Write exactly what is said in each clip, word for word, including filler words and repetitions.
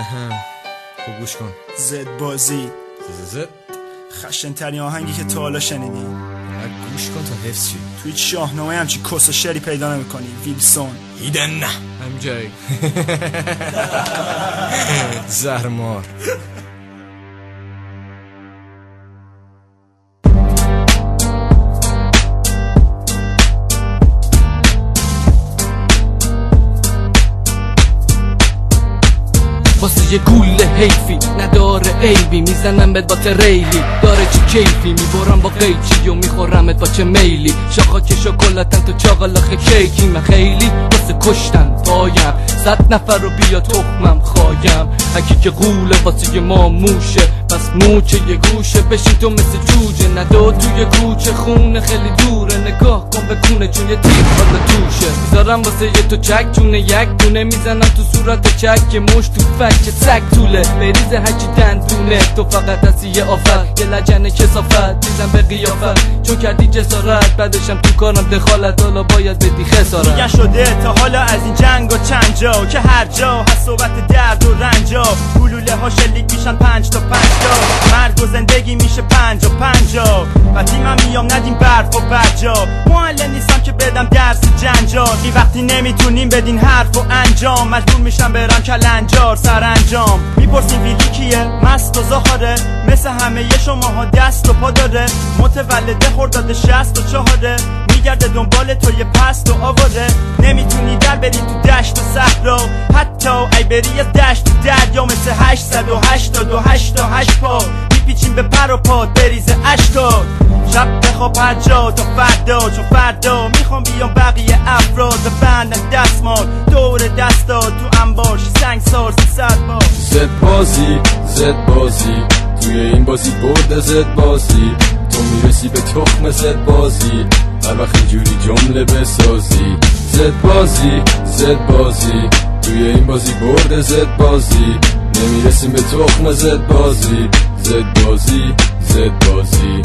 خوب گوش کن. زد بازی زد خشن ترین آهنگی که تا حالا شنیدی. گوش کن تا حفظ شی. تو هیچ شاهنامه همچی کس و شعری پیدا نمی‌کنی. ویلسون هیدن نه ام جی زهرمار. واسه یه گوله حیفی نداره عیبی، میزنمت با تریلی داره چی کیفی، میبرم با قیچی و میخورمت با چه میلی، شاخا که شکلاتن تو چاقالاخه کیکی، من خیلی واسه کشتن پایم، صد نفر رو بیا تخمم خوایم، هکی که گوله واسه ما موشه، پس موچه یه گوشه بشین تو مثل جوجه، ندو توی کوچه خونه خیلی دوره، نگاه کن به کونه چون یه تیر حالا توشه، میذارم واسه یه تو چک چونه یک دونه، میزنم تو صورت چک که مش تو فک که سگ طوله، بریزه هرچی دندونه، تو فقط هستی یه آفت یه لجنه کسافت، دیدم به قیافت چون کردی جسارت، بعدشم تو کارم دخالت، حالا باید بدی خسارت. میگن شده تا حالا از این جنگ و چند جا که هر جا هست صحبت درد و رنجا، گلوله ها شلیک میشن پنج تا پنج تا، مرگ و زندگی میشه پنج و پنجا، و تیمم میام ندیم برف و برجا، معلم نیستم که بدم درس جنجال، وقتی نمیتونیم بدین حرف و انجام، مجبور میشم برم کلنجار سرانجام، میپرسین ویلی کیه؟ مست و زاخاره، مثل همه ی شماها دست و پا داره، متولده خرداد شست و چهاره، میگرده دنبال تو یه پست و آواره، نمیتونی در بری تو دشت و صحرا، حتی ای بری از دشت و دریا، مثل هشتصد و هشتاد و هشت تا هشت پا، میپیچیم به پر و پاد بریزه اشکاد، شب بخواب هر جا تا فردا، چون فردا میخوام بیام بقیه افراد ببندن دستمال دور دستا، تو انبار سنگ سار سیصد بار. زد بازی زد بازی توی این بازی برده زد بازی، تو میرسی به تخم زد بازی، هر وقت اینجوری جمله بسازی، زد بازی زد بازی توی این بازی برده زد بازی، نمیرسیم به تخم زد بازی، زد بازی زد بازی.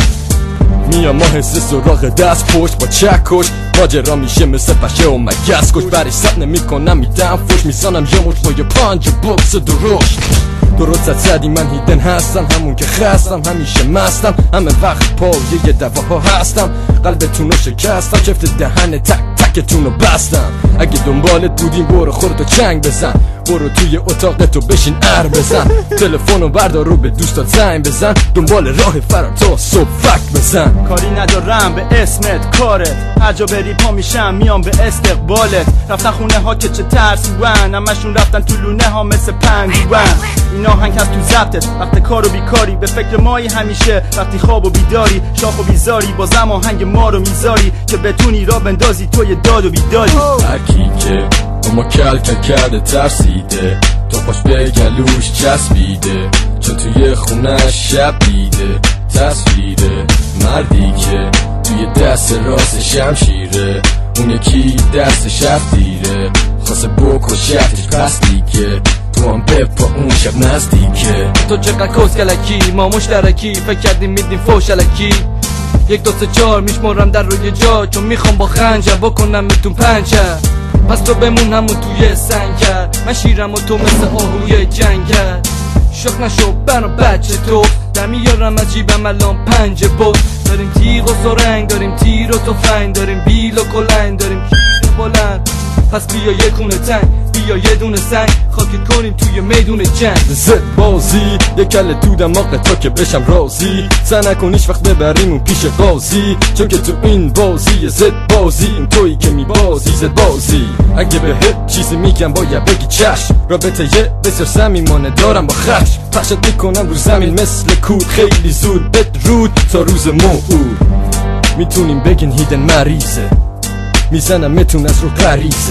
میام ماه سه سراغ دست پشت با چکش، ماجرا میشه مثل پشه و مگس کش، برش سب نمی کنم میدم فش، میزانم یه مش با یه پنج بکس درشت، درست زد زدی من هیدن هستم، همون که خستم همیشه مستم، همه وقت پای یه دواها هستم، قلبتونو شکستم چفت دهن تک تکتونو بستم، اگه دنبالت بودیم برو خودتو چنگ بزن، برو توی اتاقتو بشین ار بزن، تلفنو بردار رو به دوستات زنگ بزن، دنبال راه فرار تا صبح فک بزن، کاری ندارم به اسمت کارت، هر جا بری پا میشم میام به استقبالت، رفتن خونه ها که چه ترسوان، همشون رفتن تو لونه ها مثل پنگوان، این آهنگ هست تو ضبطت وقت کار و بیکاری، به فکر مایی همیشه وقتی خواب و بیداری، شاخ و بیزاری بازم آهنگ ما رو میذاری، که بتونی را بندازی توی داد و بیداری. هرکی که اما کل کل کرده ترسیده، تو پاش به گلوش چسبیده، چون توی خونه شب دیده تصویره، مردی که توی دست راست شمشیره، اون یکی دست شب دیره، خواسته بکشتش پس دیگه، تو هم بپا اون شب نزدیکه، تو چقدر کس کلکی ما مشترکی، فکر کردیم میدیم فوش الکی، یک دو سه چار میشمارم در روی جا، چون میخوام با خنجر بکنم میتون پنچر، پس تو بمون همون توی سنگر، من شیرم و تو مثل آهوی جنگر، شوخ نشو برا بچه تو، دمیارم از جیبم الان پنج بود، داریم تیغ و سرنگ، داریم تیر و تفنگ، داریم بیل و کلنگ، داریم کیر بلند، پس بیا یه کونه تنگ، بیا یه دونه سنگ، خاکت کنیم توی میدون جنگ. زد بازی یه کل تو دماغ تا که بشم راضی، سن نکنیش وقت ببریم اون پیش قاضی، چون که تو این بازی زد بازی، این تویی که میبازی زد بازی، اگه به هر چیزی میگم باید بگی چشم، رابطه یه بسیار صمیمانه دارم با خشم، پخشت میکنم رو زمین مثل کود، خیلی زود بدرود تا روز موعود، میتونیم بگین هیدن مریضه، میزنم متون از رو غریزه،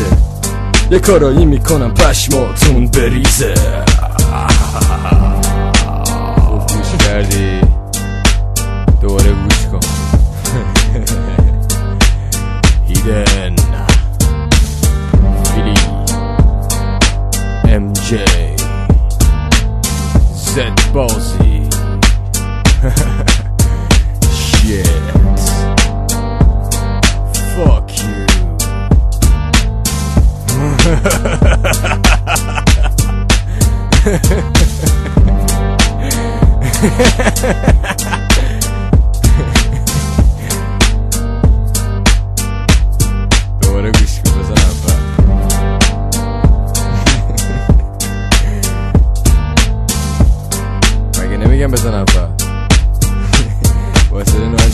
یه کارایی میکنم پشماتون بریزه. خوب گوش کردی؟ دوباره گوش کن. هیدن ویلی ام جی زد بازی شیت fuck you دوباره گوش کن بزن اول. مگه نمیگم بزن اول؟ واسه